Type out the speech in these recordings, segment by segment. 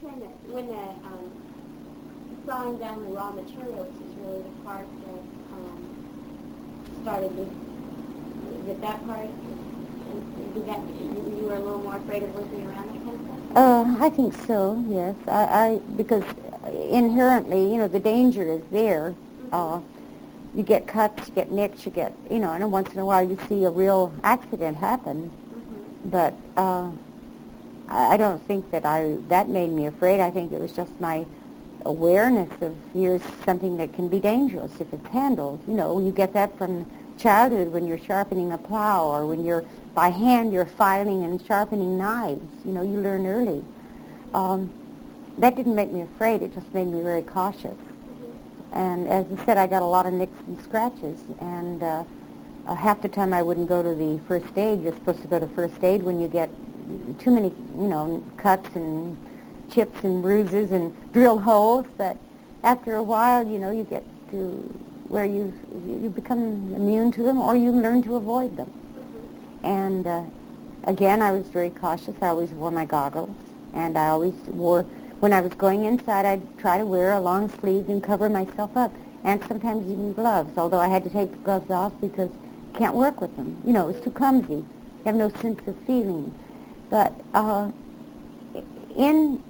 saying that when the sawing down the raw materials is really the part that started that part? Did that, you were a little more afraid of working around that kind of stuff? I think so, yes. Because inherently, the danger is there. You get cuts, you get nicks, you get, and once in a while you see a real accident happen. Mm-hmm. But I don't think that made me afraid. I think it was just my awareness of here's something that can be dangerous if it's handled. You get that from childhood when you're sharpening a plow, or when you're by hand you're filing and sharpening knives. You learn early. That didn't make me afraid. It just made me very cautious. And as I said, I got a lot of nicks and scratches, and half the time I wouldn't go to the first aid. You're supposed to go to first aid when you get too many, cuts and chips and bruises and drill holes. But after a while, you get to where you become immune to them, or you learn to avoid them. And again, I was very cautious. I always wore my goggles, and I always wore, when I was going inside, I'd try to wear a long sleeve and cover myself up, and sometimes even gloves, although I had to take the gloves off because you can't work with them. It was too clumsy. You have no sense of feeling. But in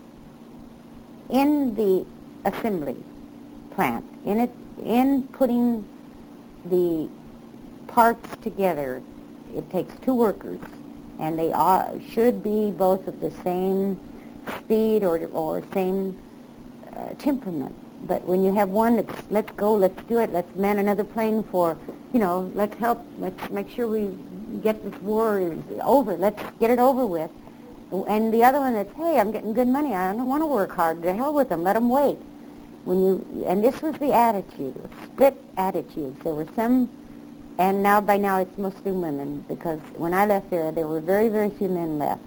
the assembly plant, in putting the parts together, it takes two workers, and they should be both of the same speed or same temperament. But when you have one that's, let's go, let's do it, let's man another plane for, let's help, let's make sure we get this war over, let's get it over with. And the other one that's, hey, I'm getting good money, I don't want to work hard, to hell with them, let them wait. And this was the attitude, split attitudes. There were some, and by now it's mostly women, because when I left there were very, very few men left.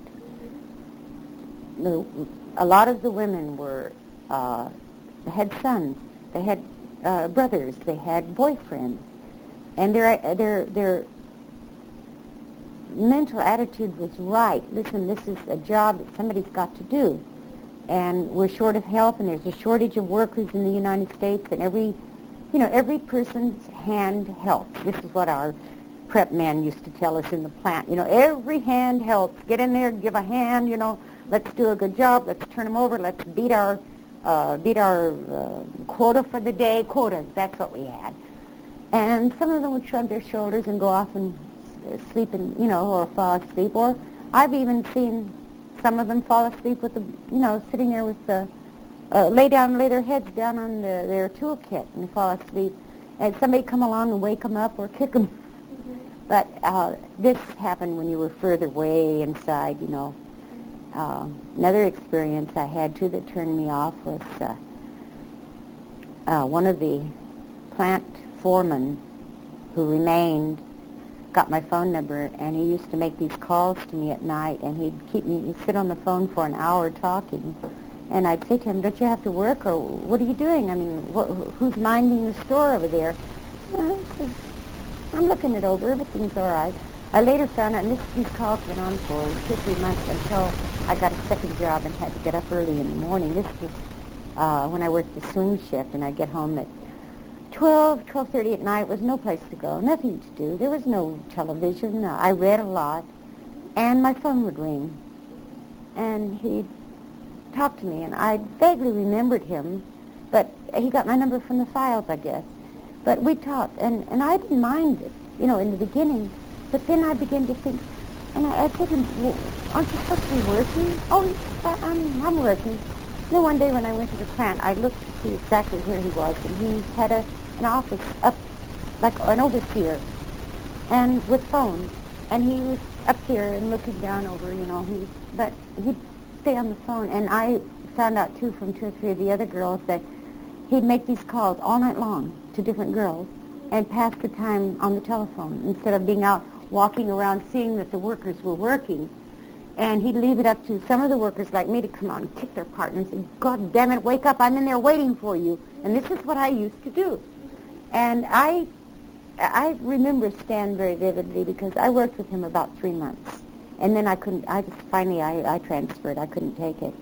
A lot of the women had sons, they had brothers, they had boyfriends, and their mental attitude was right. Listen, this is a job that somebody's got to do, and we're short of help, and there's a shortage of workers in the United States, and every person's hand helps. This is what our prep men used to tell us in the plant. Every hand helps. Get in there, give a hand. Let's do a good job. Let's turn them over. Let's beat our quota for the day. Quotas. That's what we had. And some of them would shrug their shoulders and go off and sleep, or fall asleep. Or I've even seen some of them fall asleep with sitting there with lay their heads down on their toolkit and fall asleep. And somebody come along and wake them up or kick them. But this happened when you were further way inside, Another experience I had, too, that turned me off was one of the plant foremen who remained got my phone number, and he used to make these calls to me at night, and he'd sit on the phone for an hour talking. And I'd say to him, don't you have to work, or what are you doing? I mean, who's minding the store over there? I'm looking it over. Everything's all right. I later found out, and these calls went on for 2 or 3 months until I got a second job and had to get up early in the morning. This was when I worked the swing shift, and I'd get home at 12:30 at night. Was no place to go, nothing to do. There was no television. I read a lot, and my phone would ring, and he'd talk to me, and I vaguely remembered him, but he got my number from the files, I guess. But we talked, and I didn't mind it, in the beginning. But then I began to think, and I said to him, well, aren't you supposed to be working? Oh, I'm working. One day when I went to the plant, I looked to see exactly where he was, and he had an office up, like an overseer, and with phones. And he was up there and looking down over, but he'd stay on the phone. And I found out, too, from 2 or 3 of the other girls that he'd make these calls all night long to different girls and pass the time on the telephone instead of being out walking around seeing that the workers were working. And he'd leave it up to some of the workers like me to come out and kick their partner and say, God damn it, wake up, I'm in there waiting for you. And this is what I used to do. And I remember Stan very vividly because I worked with him about 3 months. And then I transferred. I couldn't take it.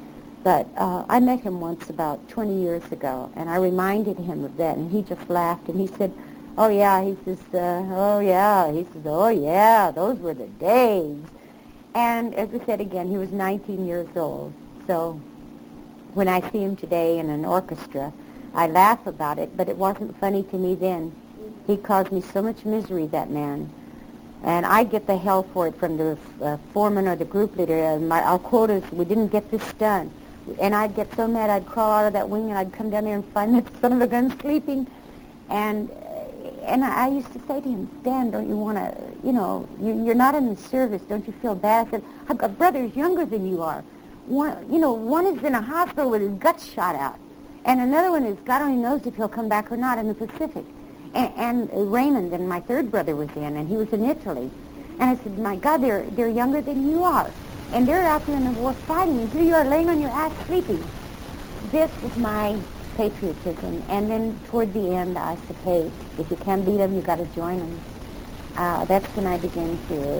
But I met him once about 20 years ago, and I reminded him of that, and he just laughed, and he said, oh, yeah, he says, oh, yeah, he says, oh, yeah, those were the days. And as I said again, he was 19 years old. So when I see him today in an orchestra, I laugh about it, but it wasn't funny to me then. He caused me so much misery, that man. And I get the hell for it from the foreman or the group leader. Our quotas, we didn't get this done. And I'd get so mad, I'd crawl out of that wing and I'd come down there and find that son of a gun sleeping. And I used to say to him, Stan, don't you want to, you're not in the service. Don't you feel bad? I said, I've got brothers younger than you are. One is in a hospital with his guts shot out. And another one is, God only knows if he'll come back or not, in the Pacific. And Raymond, and my third brother was in, and he was in Italy. And I said, my God, they're younger than you are. And they're out there in the war fighting, and here you are laying on your ass sleeping. This was my patriotism. And then toward the end, I said, hey, if you can't beat them, you got to join them. That's when I began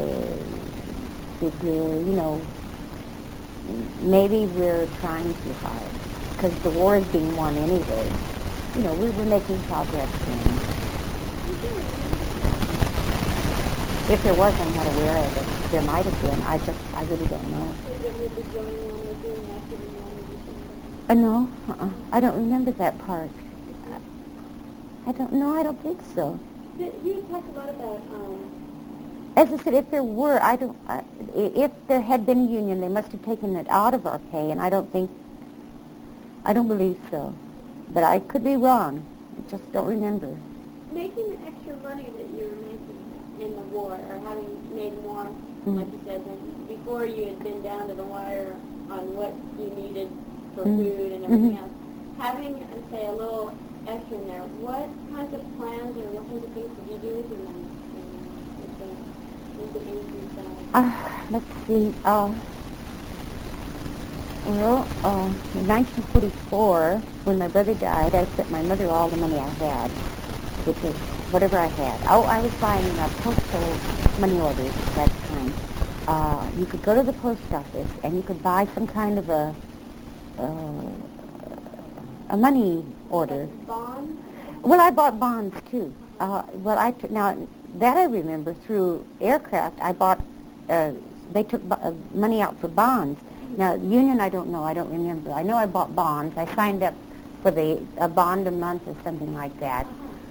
to maybe we're trying too hard, because the war is being won anyway. We were making progress then. If there was, I'm not aware of it. There might have been. I really don't know. No, I don't remember that part. I don't know. I don't think so. You talked a lot about. As I said, if there were, if there had been a union, they must have taken it out of our pay, and I don't believe so. But I could be wrong. I just don't remember. Making the extra money that you were making in the war, or having made more, like you said, than before you had been down to the wire on what you needed for food and everything else. Having, say, a little extra in there, what kinds of plans or what kinds of things did you do with your money? Let's see. In 1944, when my brother died, I sent my mother all the money I had, which was whatever I had. Oh, I was buying postal money orders at that time. You could go to the post office and you could buy some kind of a money order. Bonds? Well, I bought bonds too. Now that I remember through aircraft, I bought. They took money out for bonds. Now, union, I don't know. I don't remember. I know I bought bonds. I signed up for a bond a month or something like that.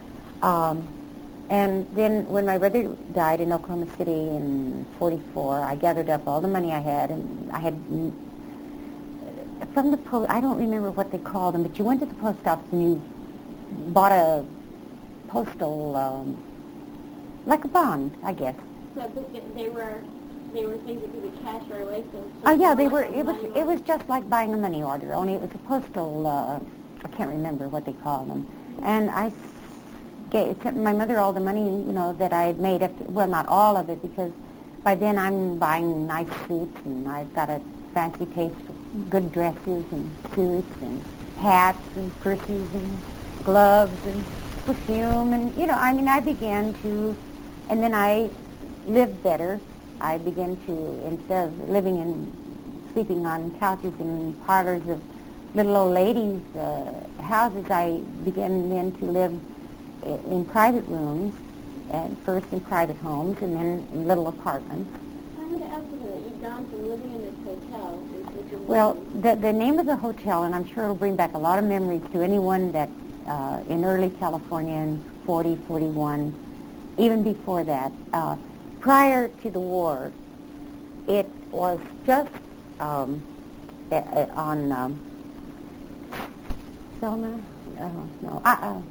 And then when my brother died in Oklahoma City in 44, I gathered up all the money I had, and I had from the post. I don't remember what they called them, but you went to the post office and you bought a postal, like a bond, I guess. So they were things that you would cash right away. Oh yeah, they were. It was just like buying a money order, only it was a postal. I can't remember what they call them. And I sent my mother all the money, that I had made. Well, not all of it, because by then I'm buying nice suits, and I've got a fancy taste for good dresses and suits and hats and purses and gloves and perfume, and I began to, and then I lived better. I began to, instead of sleeping on couches in parlors of little old ladies' houses, I began then to live in private rooms, and first in private homes, and then in little apartments. I'm going to ask you that. You've gone from living in this hotel. Well, the name of the hotel, and I'm sure it'll bring back a lot of memories to anyone that in early California in 40, 41, even before that. Prior to the war, it was just on Selma. No.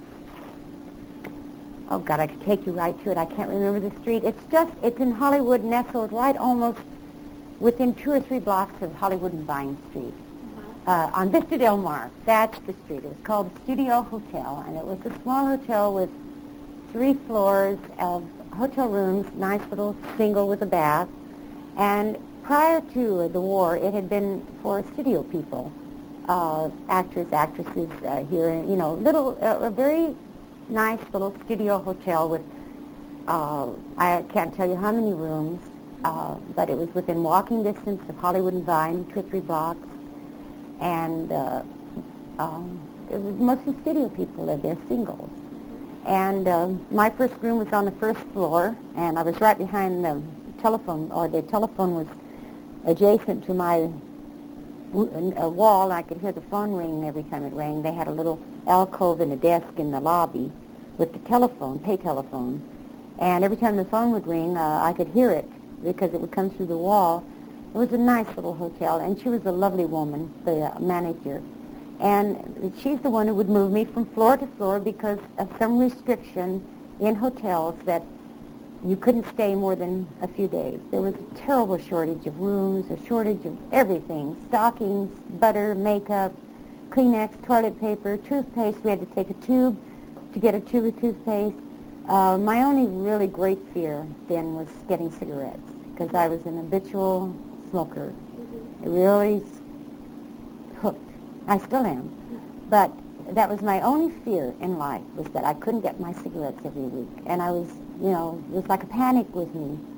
Oh God, I could take you right to it. I can't remember the street. It's in Hollywood, nestled right almost within 2 or 3 blocks of Hollywood and Vine Street. On Vista Del Mar. That's the street. It was called the Studio Hotel, and it was a small hotel with 3 floors of hotel rooms, nice little single with a bath. And prior to the war, it had been for studio people, actors, actresses here, a very nice little studio hotel with, I can't tell you how many rooms, but it was within walking distance of Hollywood and Vine, 2 or 3 blocks. and it was mostly studio people lived there, singles. And my first room was on the first floor, and I was right behind the telephone, or the telephone was adjacent to my wall. I could hear the phone ring every time it rang. They had a little alcove and a desk in the lobby with the telephone, pay telephone. And every time the phone would ring, I could hear it because it would come through the wall. It was a nice little hotel, and she was a lovely woman, the manager. And she's the one who would move me from floor to floor because of some restriction in hotels that you couldn't stay more than a few days. There was a terrible shortage of rooms, a shortage of everything, stockings, butter, makeup, Kleenex, toilet paper, toothpaste. We had to take a tube to get a tube of toothpaste. My only really great fear then was getting cigarettes because I was an habitual smoker. It really hooked. I still am. But that was my only fear in life, was that I couldn't get my cigarettes every week. And I was, it was like a panic with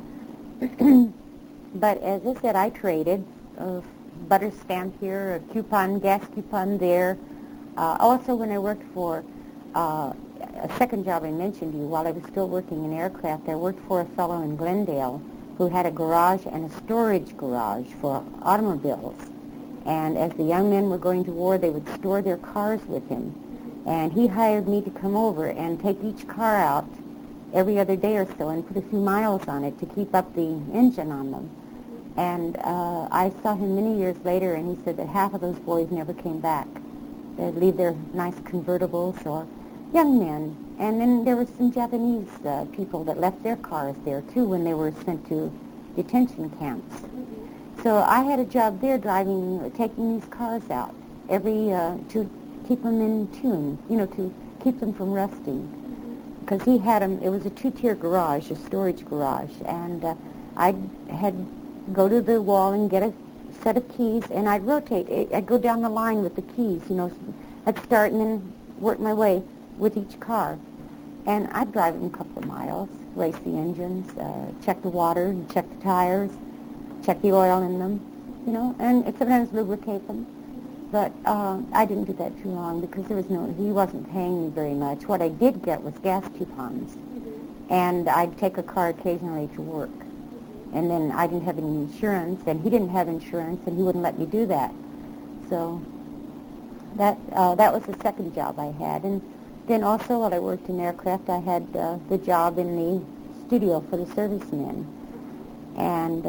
me. But as I said, I traded. Butter stamp here, a coupon, gas coupon there. Also, when I worked for a second job I mentioned to you, while I was still working in aircraft, I worked for a fellow in Glendale who had a garage and a storage garage for automobiles. And as the young men were going to war, they would store their cars with him. And he hired me to come over and take each car out every other day or so and put a few miles on it to keep up the engine on them. And I saw him many years later, and he said that half of those boys never came back. They'd leave their nice convertibles or young men. And then there were some Japanese people that left their cars there, too, when they were sent to detention camps. So I had a job there taking these cars out to keep them in tune, to keep them from rusting. Because he had them, it was a two-tier garage, a storage garage, and I had go to the wall and get a set of keys, and I'd rotate. I'd go down the line with the keys, I'd start and then work my way with each car. And I'd drive them a couple of miles, race the engines, check the water, and check the tires, check the oil in them, and sometimes lubricate them. But I didn't do that too long because he wasn't paying me very much. What I did get was gas coupons. And I'd take a car occasionally to work. And then I didn't have any insurance, and he didn't have insurance, and he wouldn't let me do that. So that was the second job I had. And then also while I worked in aircraft, I had the job in the studio for the servicemen. And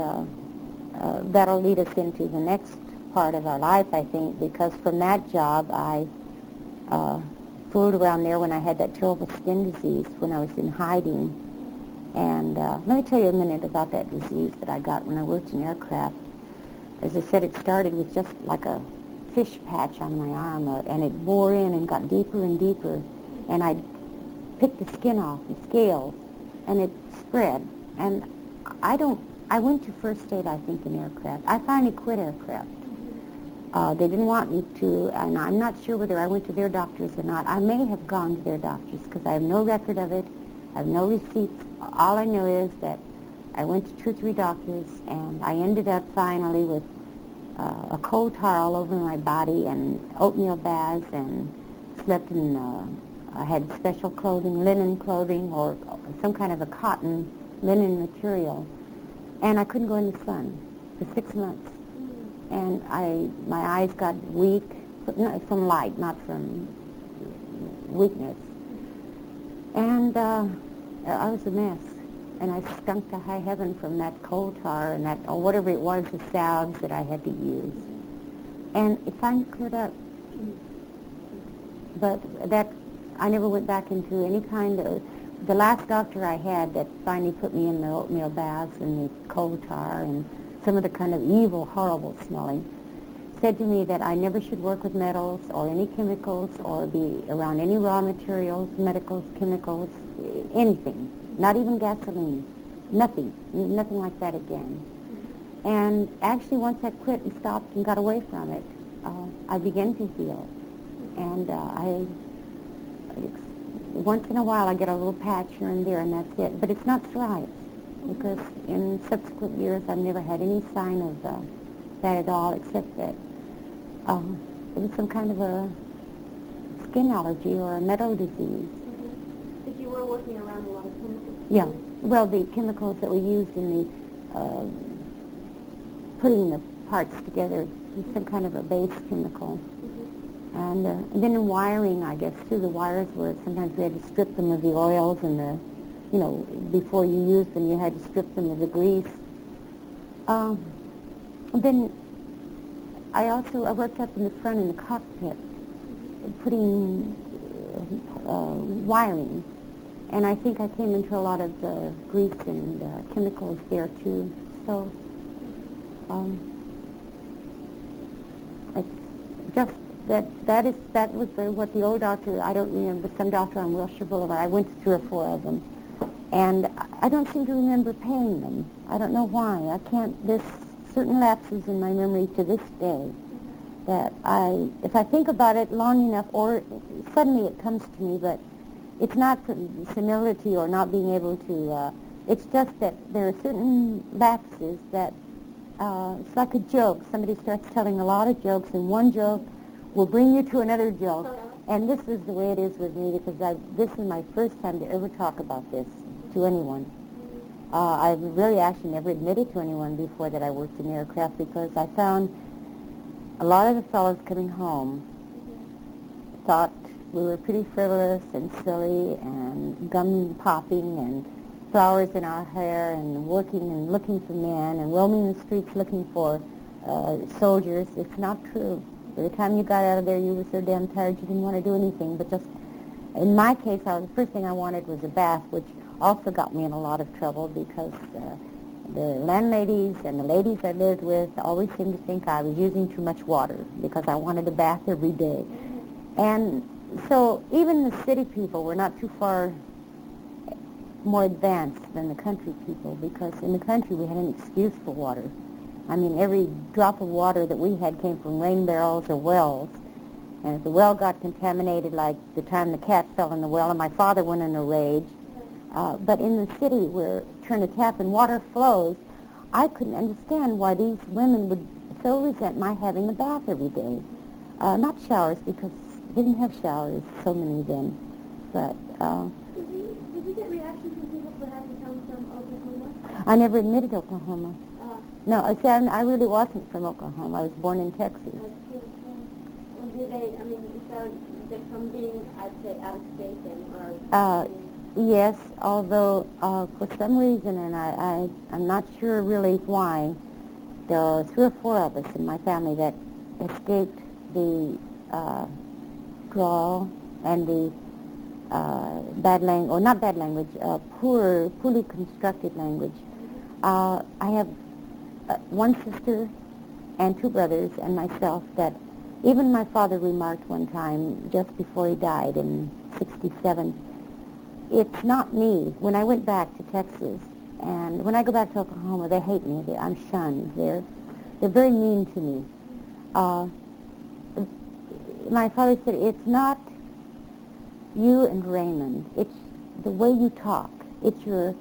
that'll lead us into the next part of our life, I think, because from that job I fooled around there when I had that terrible skin disease when I was in hiding. And let me tell you a minute about that disease that I got when I worked in aircraft. As I said, it started with just like a fish patch on my arm, and it bore in and got deeper and deeper. And I'd pick the skin off, the scales, and it spread. And I went to first aid, I think, in aircraft. I finally quit aircraft. They didn't want me to, and I'm not sure whether I went to their doctors or not. I may have gone to their doctors because I have no record of it. I have no receipts. All I know is that I went to 2 or 3 doctors, and I ended up finally with a coal tar all over my body and oatmeal baths, and slept in, I had special clothing, linen clothing, or some kind of a cotton linen material. And I couldn't go in the sun for 6 months. And my eyes got weak, from light, not from weakness. And I was a mess. And I stunk to high heaven from that coal tar and that, or whatever it was, the salves that I had to use. And it finally cleared up. But I never went back into any kind of, the last doctor I had that finally put me in the oatmeal baths and the coal tar and some of the kind of evil, horrible smelling, said to me that I never should work with metals or any chemicals or be around any raw materials, medicals, chemicals, anything, not even gasoline, nothing like that again. And actually once I quit and stopped and got away from it, I began to heal. And once in a while I get a little patch here and there, and that's it. But it's not psoriasis, because in subsequent years I've never had any sign of that at all, except that It was some kind of a skin allergy or a metal disease. But you were working around a lot of chemicals. Yeah. Well, the chemicals that we used in the putting the parts together was some kind of a base chemical. And then in wiring, I guess, too, the wires were, sometimes we had to strip them of the oils and the, before you used them, you had to strip them of the grease. Then I worked up in the front in the cockpit, putting wiring. And I think I came into a lot of grease and chemicals there, too. So it's just that was what the old doctor, I don't remember, some doctor on Wilshire Boulevard, I went to 3 or 4 of them, and I don't seem to remember paying them. I don't know why. There's certain lapses in my memory to this day that if I think about it long enough, or suddenly it comes to me, but it's not senility or not being able to, it's just that there are certain lapses that, it's like a joke. Somebody starts telling a lot of jokes, and one joke will bring you to another joke. And this is the way it is with me, because this is my first time to ever talk about this to anyone. I've really actually never admitted to anyone before that I worked in aircraft, because I found a lot of the fellows coming home thought we were pretty frivolous and silly and gum popping and flowers in our hair and working and looking for men and roaming the streets looking for soldiers. It's not true. By the time you got out of there, you were so damn tired you didn't want to do anything. But just, in my case, the first thing I wanted was a bath, which also got me in a lot of trouble, because the landladies and the ladies I lived with always seemed to think I was using too much water, because I wanted a bath every day. And so even the city people were not too far more advanced than the country people, because in the country we had an excuse for water. I mean, every drop of water that we had came from rain barrels or wells, and if the well got contaminated, like the time the cat fell in the well and my father went in a rage, but in the city where turn a tap and water flows, I couldn't understand why these women would so resent my having a bath every day. Not showers, because we didn't have showers, so many then, but Did you get reactions from people for having come from Oklahoma? I never admitted Oklahoma. No, I really wasn't from Oklahoma. I was born in Texas. Well, did they, from being, I'd say, out of state then, or... Yes, although for some reason, and I'm not sure really why, there are 3 or 4 of us in my family that escaped the drawl and the bad language, or not bad language, poorly constructed language. I have one sister and 2 brothers and myself that even my father remarked one time just before he died in 1967, it's not me. When I went back to Texas, and when I go back to Oklahoma, they hate me. I'm shunned. They're very mean to me. My father said, it's not you and Raymond. It's the way you talk. It's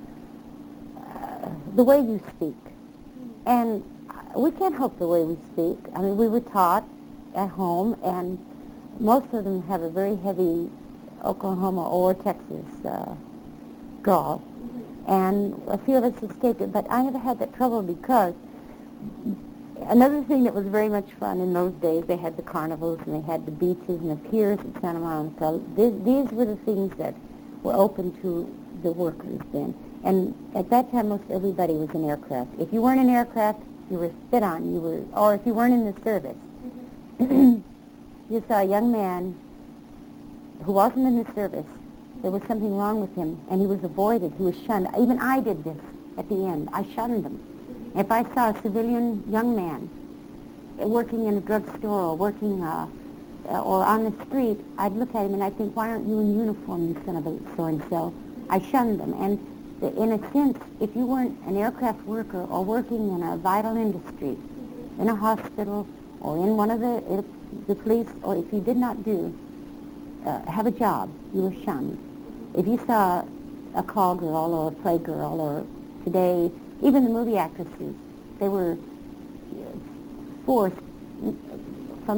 the way you speak. And we can't help the way we speak. I mean, we were taught at home, and most of them have a very heavy Oklahoma or Texas drawl. And a few of us escaped it, but I never had that trouble, because another thing that was very much fun in those days, they had the carnivals and they had the beaches and the piers at Santa Monica. These were the things that were open to the workers then. And at that time, most everybody was in aircraft. If you weren't in aircraft, you were spit on. Or if you weren't in the service, you saw a young man who wasn't in the service. There was something wrong with him, and he was avoided. He was shunned. Even I did this at the end. I shunned him. If I saw a civilian young man working in a drugstore or working or on the street, I'd look at him and I'd think, why aren't you in uniform, you son of a so-and-so? I shunned them. And in a sense, if you weren't an aircraft worker or working in a vital industry, in a hospital or in one of the police, or if you did not have a job, you were shunned. If you saw a call girl or a play girl, or today, even the movie actresses, they were forced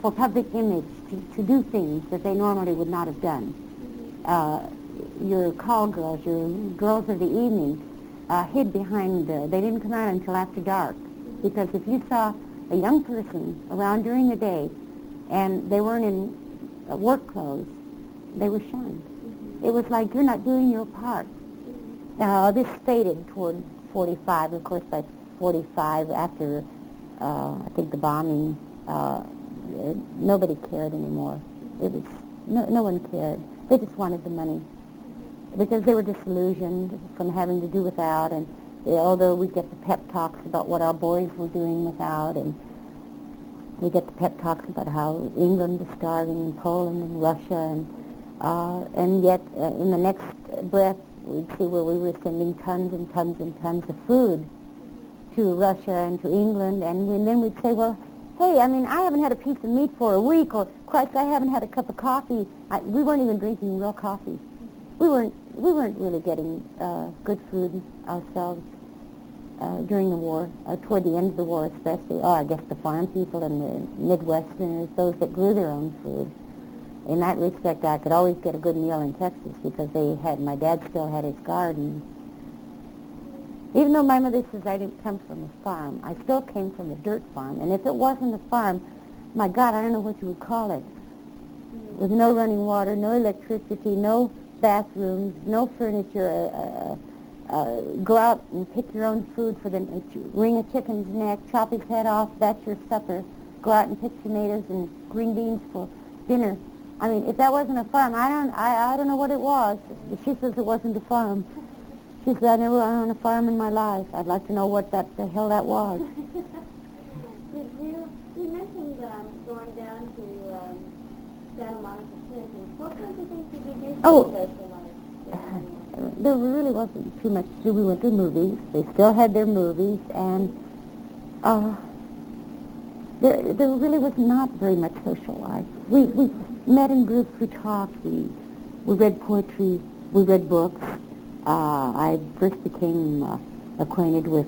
for public image to do things that they normally would not have done. Your call girls, your girls of the evening, hid behind they didn't come out until after dark. Because if you saw a young person around during the day and they weren't in work clothes, they were shunned. It was like, you're not doing your part. This faded toward 45. Of course, by 45, after, I think, the bombing, nobody cared anymore. It was, no one cared. They just wanted the money. Because they were disillusioned from having to do without, and although we get the pep talks about what our boys were doing without, and we get the pep talks about how England was starving, and Poland and Russia, and yet in the next breath we'd see where we were sending tons and tons and tons of food to Russia and to England, and then we'd say, well, hey, I mean, I haven't had a piece of meat for a week, or Christ, I haven't had a cup of coffee. We weren't even drinking real coffee. We weren't really getting good food ourselves during the war, toward the end of the war especially. I guess the farm people and the Midwesterners, those that grew their own food. In that respect, I could always get a good meal in Texas because my dad still had his garden. Even though my mother says I didn't come from a farm, I still came from a dirt farm. And if it wasn't a farm, my God, I don't know what you would call it. With no running water, no electricity, no bathrooms, no furniture, go out and pick your own food for wring a chicken's neck, chop his head off, that's your supper. Go out and pick tomatoes and green beans for dinner. I mean, if that wasn't a farm, I don't know what it was. She says it wasn't a farm. She said, I never went on a farm in my life. I'd like to know what the hell that was. You mentioned going down to Santa Monica City. What kinds of things did you do for life? There really wasn't too much to do. We went to movies. They still had their movies, and there really was not very much social life. We met in groups, we talked, we read poetry, we read books. I first became acquainted with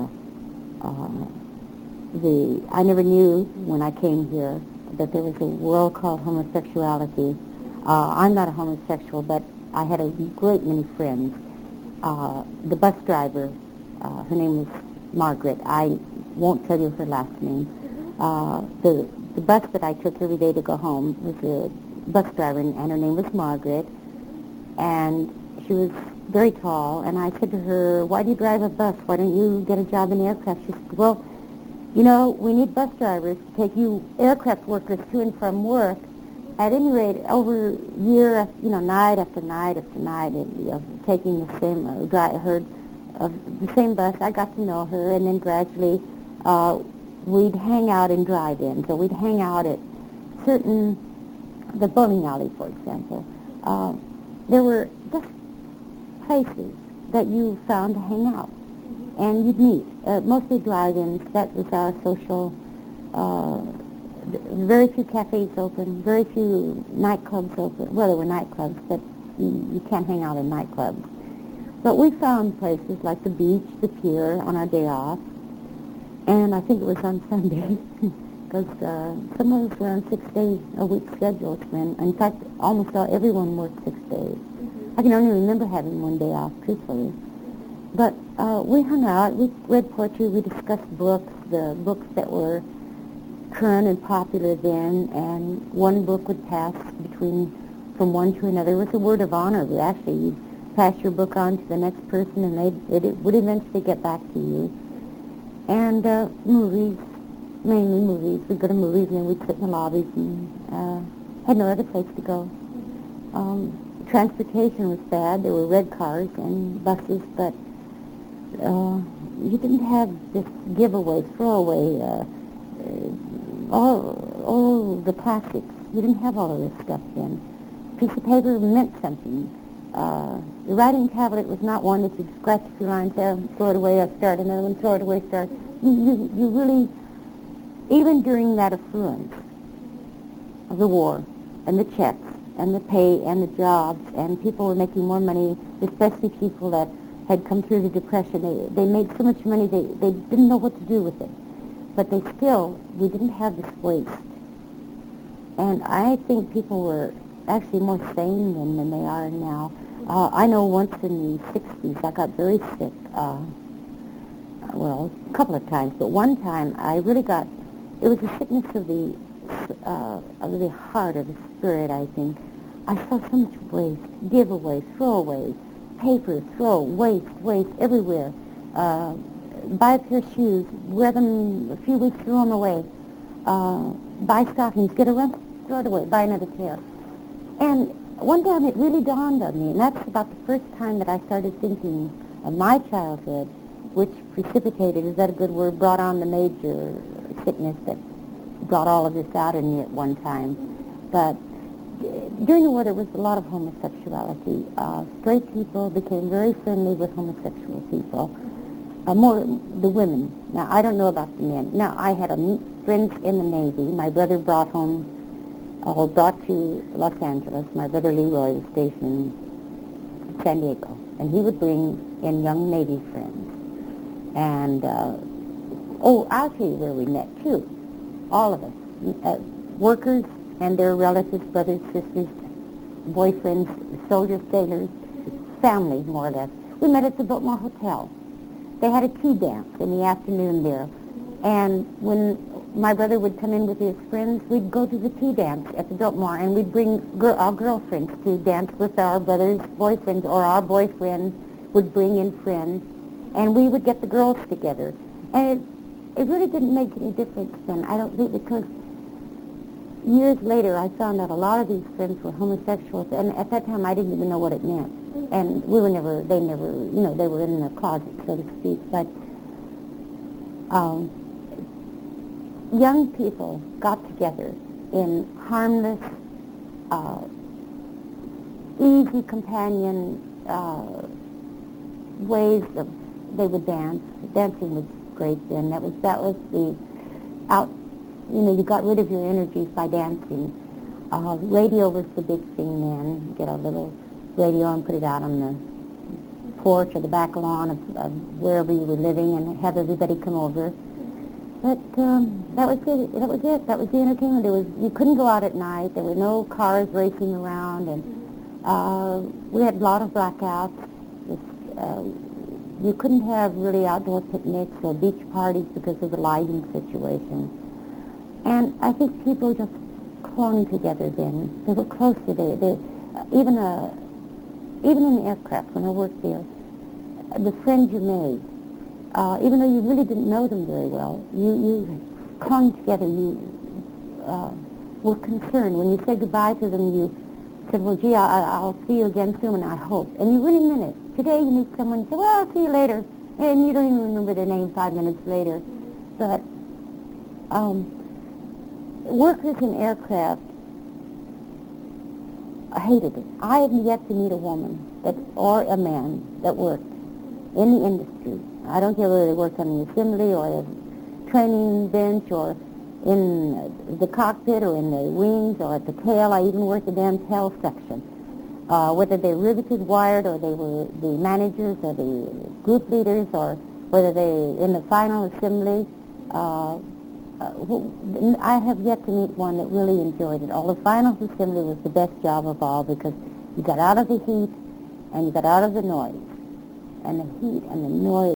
I never knew when I came here that there was a world called homosexuality. I'm not a homosexual, but I had a great many friends. The bus driver, her name was Margaret. I won't tell you her last name. The bus that I took every day to go home was a bus driver, and her name was Margaret. And she was very tall, and I said to her, why do you drive a bus? Why don't you get a job in the aircraft? She said, well, you know, we need bus drivers to take you aircraft workers to and from work. At any rate, over year, night after night after night, taking the same, heard of the same bus, I got to know her, and then gradually we'd hang out in drive-ins, or we'd hang out at the bowling alley, for example. There were just places that you found to hang out, and you'd meet, mostly drive-ins. That was our social. Very few cafes open, very few nightclubs open. Well, there were nightclubs, but you can't hang out in nightclubs. But we found places like the beach, the pier, on our day off, and I think it was on Sunday, because some of us were on 6-day-a-week schedules. In fact, almost everyone worked 6 days. I can only remember having one day off, truthfully. But we hung out, we read poetry, we discussed books, the books that were current and popular then, and one book would pass from one to another. It was a word of honor. Actually, you'd pass your book on to the next person, and it would eventually get back to you. And movies, mainly movies. We'd go to movies, and then we'd sit in the lobbies and had no other place to go. Transportation was bad. There were red cars and buses, but you didn't have this giveaway, throwaway, all the plastics. You didn't have all of this stuff then. A piece of paper meant something. The writing tablet was not one that you'd scratch a few lines there, throw it away, start another one, throw it away, start. You really, even during that affluence of the war and the checks and the pay and the jobs, and people were making more money, especially people that had come through the Depression. They made so much money they didn't know what to do with it. But we didn't have this waste. And I think people were actually more sane then than they are now. I know once in the 60s I got very sick, well, a couple of times, but one time I really got, it was a sickness of the heart, of the spirit, I think. I saw so much waste, giveaways, throwaways, papers, waste everywhere. Buy a pair of shoes, wear them a few weeks, throw them away. Buy stockings, get a run, throw it away, buy another pair. And one time it really dawned on me, and that's about the first time that I started thinking of my childhood, which precipitated, is that a good word, brought on the major sickness that brought all of this out in me at one time. But during the war there was a lot of homosexuality. Straight people became very friendly with homosexual people. More the women. Now, I don't know about the men. Now, I had friends in the Navy. My brother brought to Los Angeles. My brother Leroy was stationed in San Diego. And he would bring in young Navy friends. And, I'll tell you where we met, too. All of us. Workers and their relatives, brothers, sisters, boyfriends, soldiers, sailors, families, more or less. We met at the Biltmore Hotel. They had a tea dance in the afternoon there. And when my brother would come in with his friends, we'd go to the tea dance at the Biltmore, and we'd bring our girlfriends to dance with our brothers' boyfriends, or our boyfriends would bring in friends, and we would get the girls together. And it really didn't make any difference then, I don't think, because years later I found out a lot of these friends were homosexuals, and at that time I didn't even know what it meant. And they never, they were in the closet, so to speak. But young people got together in harmless, easy companion ways of, they would dance. Dancing was great then. That was the out, you got rid of your energies by dancing. Radio was the big thing then. You get a little radio and put it out on the porch or the back lawn of wherever you were living, and have everybody come over. But that was it. That was the entertainment. You couldn't go out at night. There were no cars racing around, and we had a lot of blackouts. You couldn't have really outdoor picnics or beach parties because of the lighting situation. And I think people just clung together then. They were close to even in the aircraft, when I worked there, the friends you made, even though you really didn't know them very well, you clung together, you were concerned. When you said goodbye to them, you said, well, gee, I'll see you again soon, and I hope. And you really meant it. Today you meet someone and say, well, I'll see you later, and you don't even remember their name 5 minutes later. But workers in aircraft, I hated it. I have yet to meet a woman or a man that worked in the industry. I don't care whether they worked on the assembly or the training bench or in the cockpit or in the wings or at the tail. I even worked the damn tail section. Whether they riveted, wired, or they were the managers or the group leaders, or whether they in the final assembly. I have yet to meet one that really enjoyed it. All the final assembly was the best job of all, because you got out of the heat and you got out of the noise. And the heat and the noise